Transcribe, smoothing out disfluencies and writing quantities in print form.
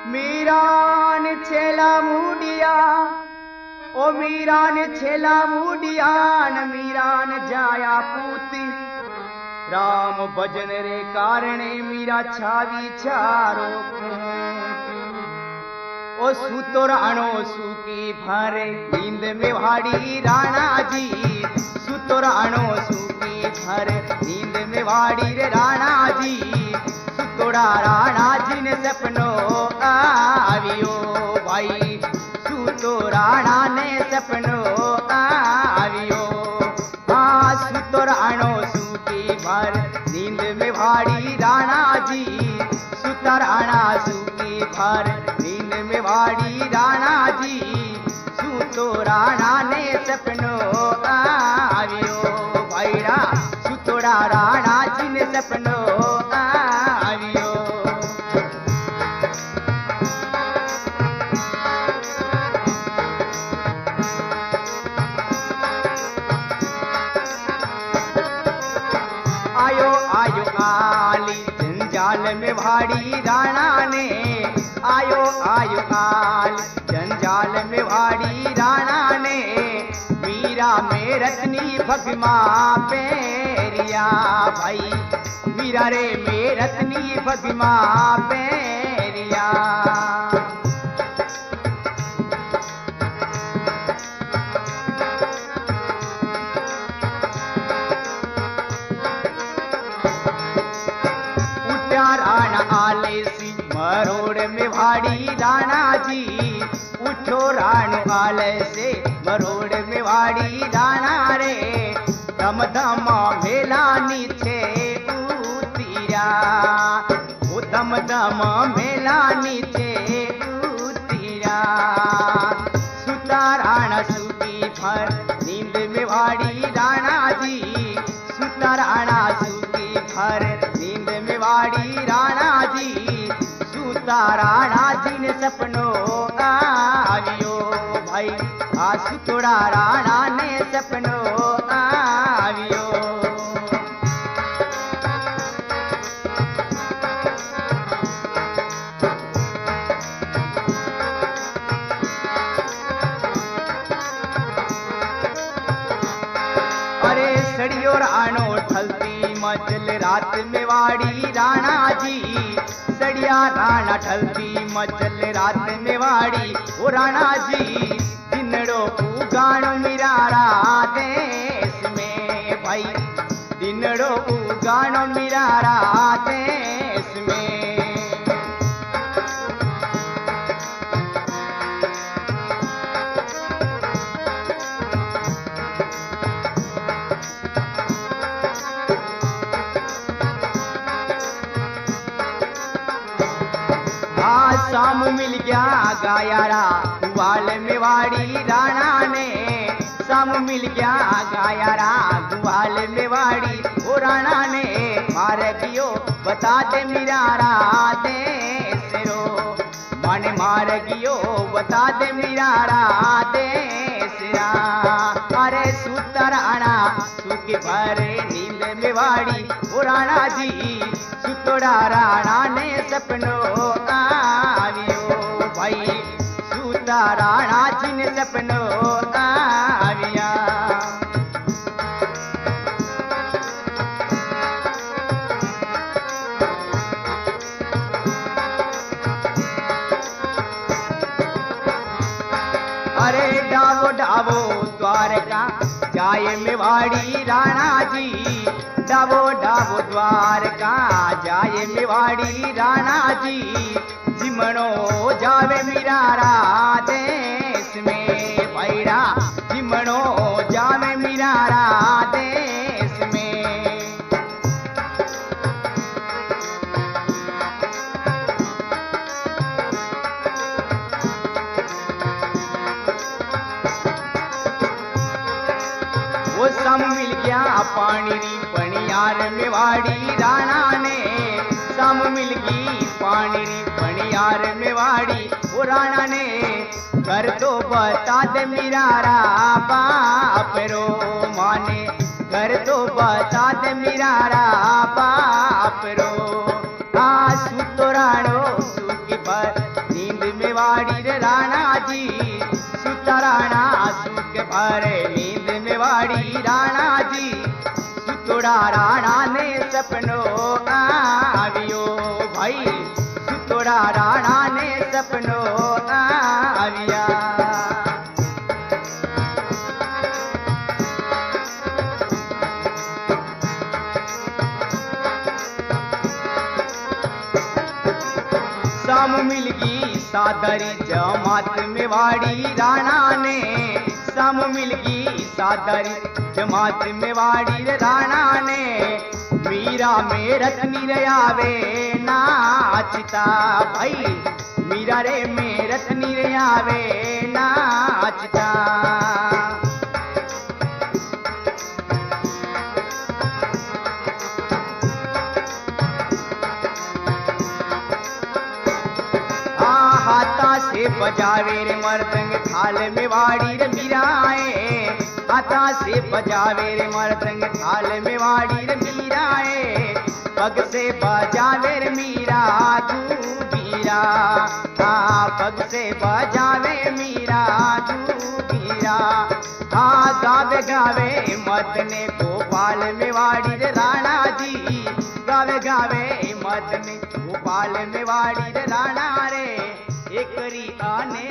मीरान छेला मुडिया ओ मीरान छेला मुडियान मीरान जाया पूती राम भजन रे कारणे मीरा छावी छारो ओ सुतोर अणो सुकी भरे नींद में वाड़ी राणा जी सुतोर अणो सुकी भरे नींद में वाड़ी रे राणा जी सुतोड़ा राणा जी ने सपनो आवियो भाई सुतो राणा ने सपनो आवियो हाँ सुतोर अणो सुकी भर नींद में वाड़ी राणा जी सुतर अणा सुकी भर नींद में वाड़ी राणा जी सुतो राणा ने सपनो आवियो भाईरा सुतोड़ा राणा जी ने सपनो आवियो आयो आयो आली जंजाल में भाड़ी राणा ने आयो आयो आल जंजाल में भाड़ी राणा ने मीरा में रत्नी भगमा पेरिया भाई मीरा रे में रत्नी भगमा पेरिया राणा आले सी मरोड़ में भाड़ी राणा जी उठो राणो आले से मरोड़ में भाड़ी राणा रे दम दम मेला नीचे उतरिया वो दम दम मेला नीचे उतरिया सुता राणा सुकी भर नींद में भाड़ी राणा जी सुता राणा सुकी भर नींद में वाड़ी राणा जी सुता राणा जी ने सपनो आवियो भाई आ सुतोड़ा राणा ने सपनो आवियो अरे सड़ियो राणो ठलती मचल रात में वाड़ी राणा जी सड़िया राणा ठलती मचल रात में वाड़ी ओ राणा जी दिनड़ो उगाणो मिरारा देश में भाई दिनड़ो उगाणो मिरारा देश में शाम मिल गया गायारा ग्वाल में वाड़ी राणा ने शाम मिल गया गायारा ग्वाल में वाड़ी ओ राणा ने मार गियो बता दे मिरारा देश रो माने मार गियो बता दे मिरारा देश रा अरे सुता राणा सुखी भरे नींद में वाड़ी ओ राणा जी सुतोड़ा राणा ने सपनो आवियो भाई सुता राणा जी ने सपनो आविया अरे डावो डावो द्वारका जाए में वाड़ी राणा जी डावो डावो द्वारका जाए में वाड़ी राणा जी जिमणो जावे मिरारा देश में भाईरा जिमणो जावे मिरारा देश में वो सम मिल गया पानी री पनियार में वाड़ी राणा ने सम मिल गई पानी री पनियार में वाड़ी वो राणा ने कर तो बता दे मिरारा बाप रो माने कर तो बता दे मिरारा बाप रो आ सुतो राणो सुखी पर राणा ने सपनो आवियो भाई, सुतोड़ा राणा ने सपनो आविया। शाम मिलगी सादरी जमात मेवाड़ी राणा ने, शाम मिलगी सादरी जमात मेवाड़ी राणा ने, मीरा में रत्नी रे आवे नाचता भाई, मीरा रे में रत्नी रे आवे नाचता। हाथा से बजावे रे मर्दंग थाल मेवाड़ी रे मीराए, हाथा से बजावे रे मर्दंग थाल मेवाड़ी रे मीराए, पग से बजावे रे मीरा दूबीरा, हाँ पग से बजावे मीरा दूबीरा। हाँ गावे गावे मदने गोपाल मेवाड़ी रे राणा जी, गावे गावे मदने गोपाल मेवाड़ी रे राणा रे, एकरी आने